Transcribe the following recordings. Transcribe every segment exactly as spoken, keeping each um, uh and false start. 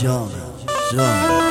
جان جان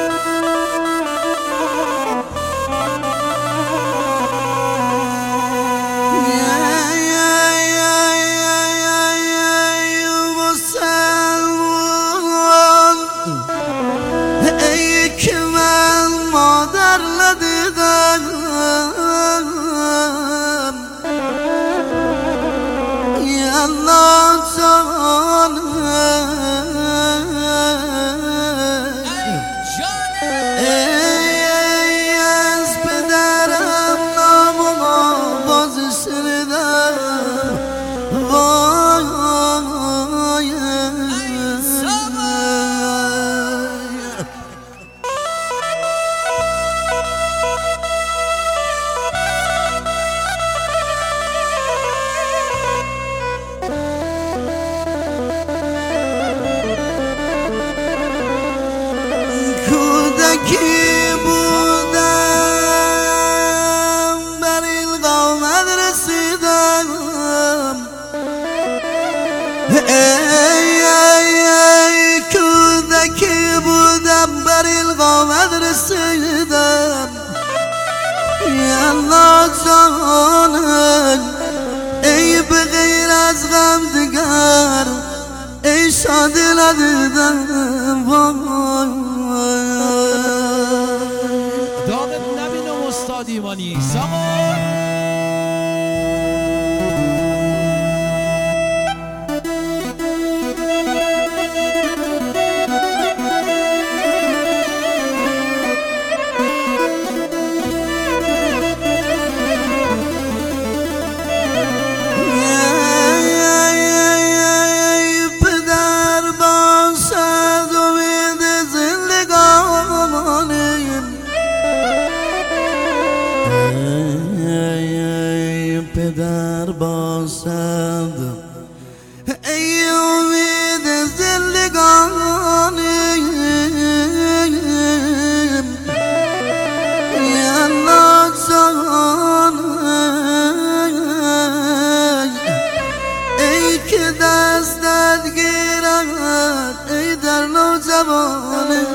کی بودم بر این قامت رسیدم ای ای ای کودکی بودم بر این قامت رسیدم یا الله جانم ای به غیر از غم دیگر ای شادی ندیدم دامت نبینم استاد ایمانی سامان پدر باشد ای امید زندگانیم یا الله جان ای که دستت گیرد ای در نوجوانیم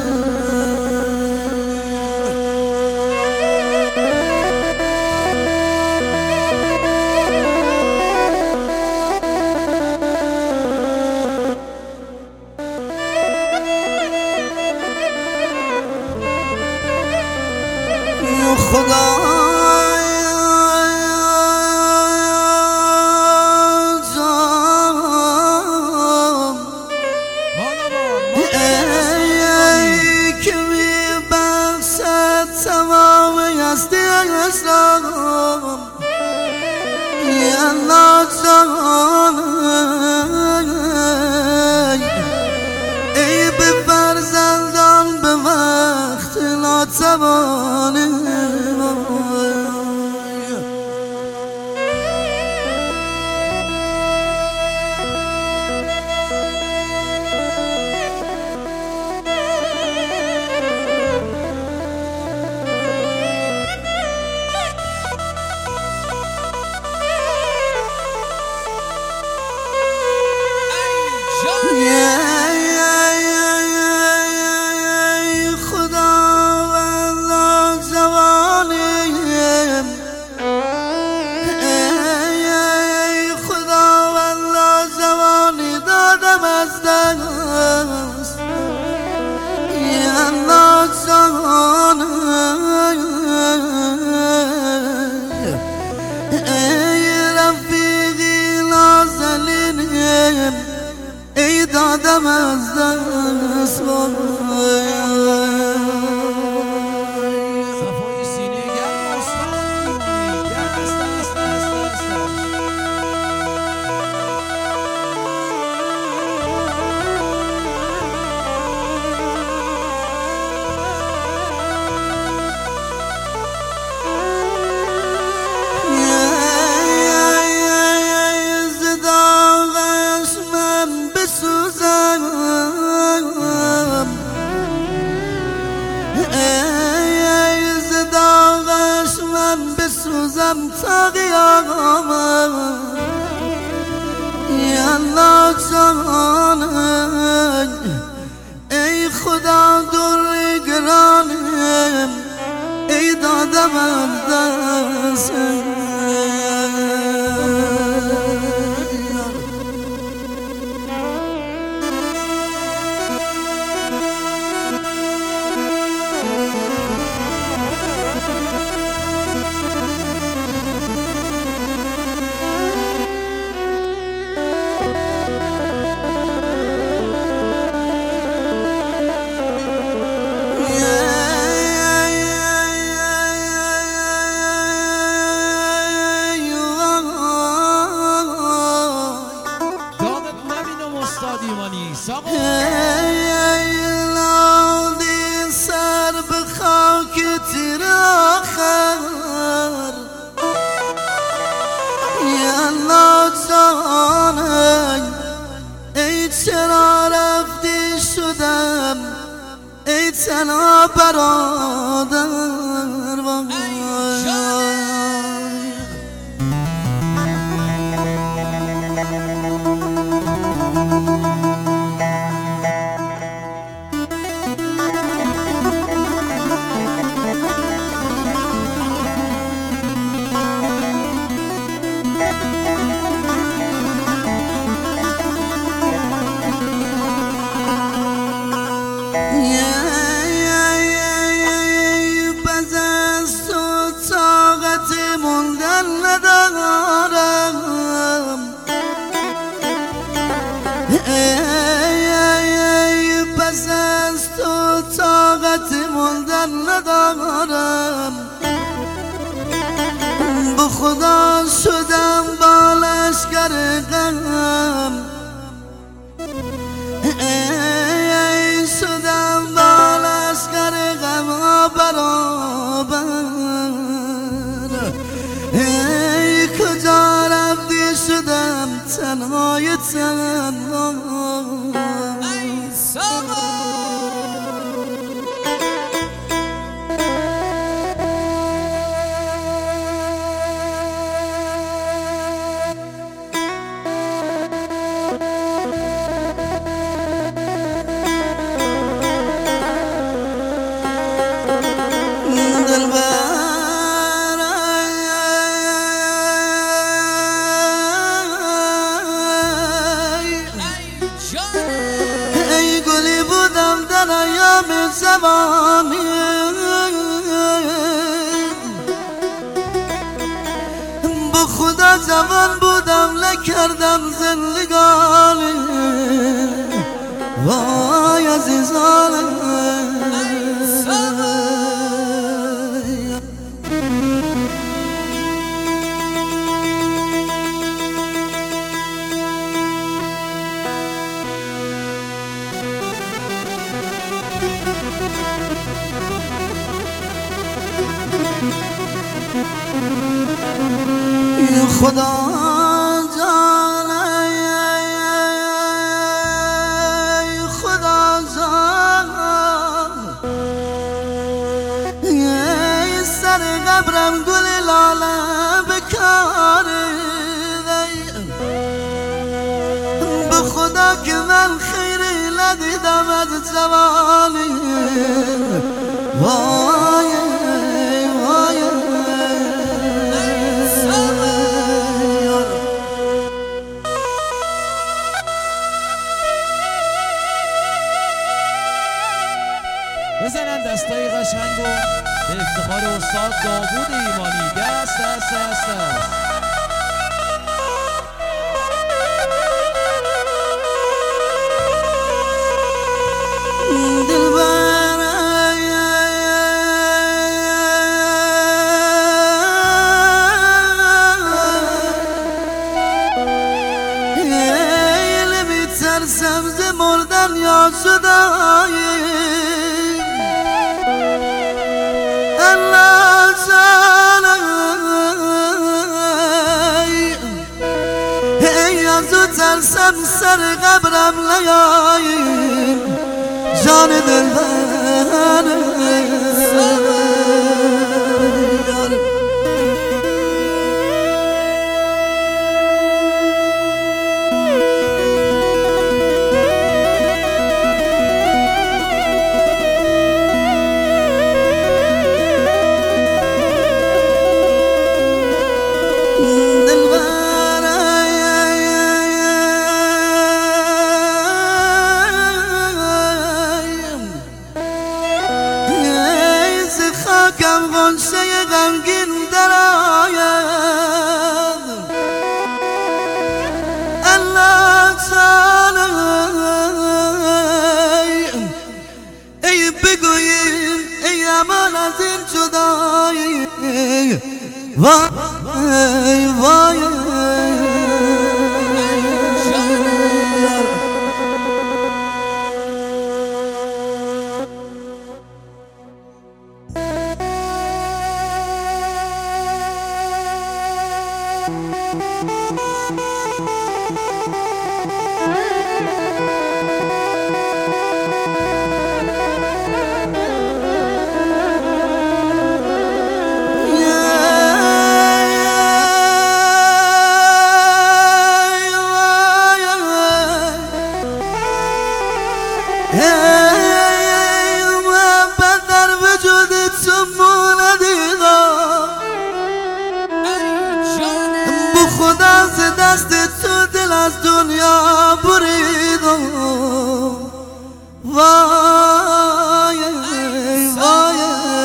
خدا جان ای ای که میبخشد تمام هستی اسلام یا الله جان ای به فرزندان به وقت ناتوانی ای دادم از دست صفای سینه گرم استاد گرم است است است است بسوزم تا قیامت یا الله جان ای خدا در گرانم ای دادم از دست لادی سر به خاک تیر آخر یلا جانم ای چرا رفتی شدم ای تنها برادر ندارم ای ای پس از تو طاقت موندن ندارم به خدا شدم با لشکر غم ای ای شدم با لشکر غم برابر ای کجا رفتی شدم تنهای تنها ای ساما زمانی با خدا جوان بودم نکردم زندگانی وای عزیزانم خدا جان ای خدا جان ای سر قبرم گل لاله بکاره به خدا که من خیری ندیدم از جوانی وای وای بزنن دستای قشنگو به افتخار استاد داوود ایمانی. دست دست دست دست دلبر ای نمیترسم ز مردن یا شدایی الله جانم ای از او ترسم سر قبرم نیایی جان دلبر وای وای خدا ز دست تو دل از دنیا بریدم وای وای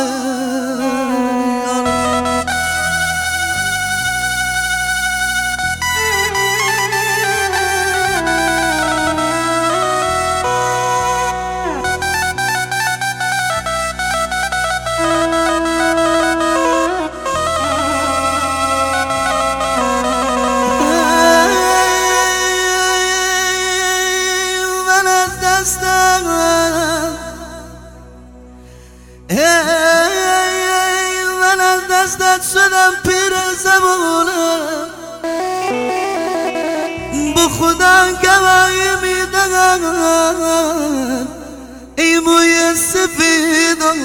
من از دستت شدم پیر زمانم با خدا گواهی میدهم ای موی سفیدم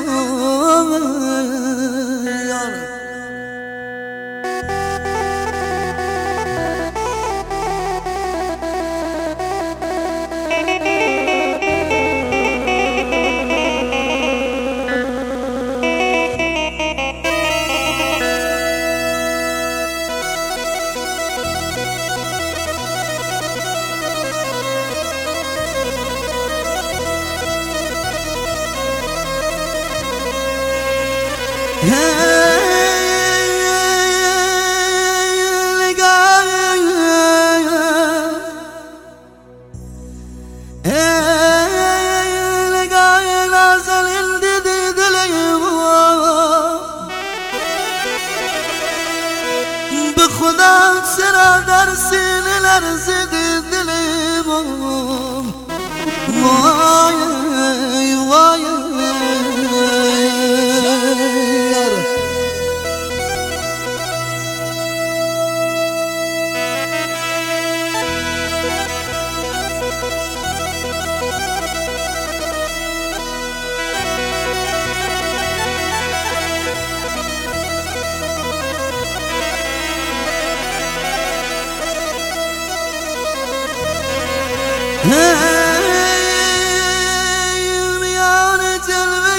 به خدا چرا در سینه لرزیده دلم وای وای میان جلوه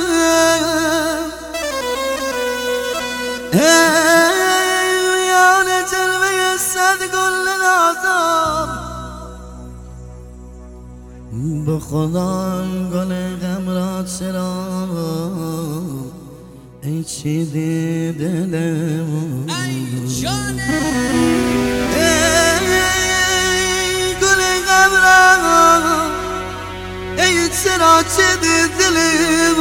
میان جلوه صد گل نازم به خدا گل غم را چرا ای چی دیده دلم ای جانم ای چرا چه دلم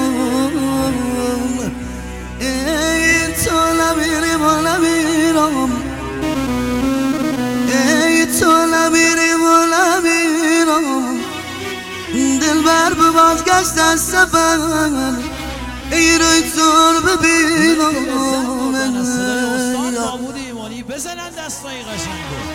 ای تو نمیری ما نمیرم ای تو نمیری ما نمیرم دل بر به بازگشت از سفر ای روی تو ببینم صدای استاد داوود ایمانی بزنن دستای قشنگو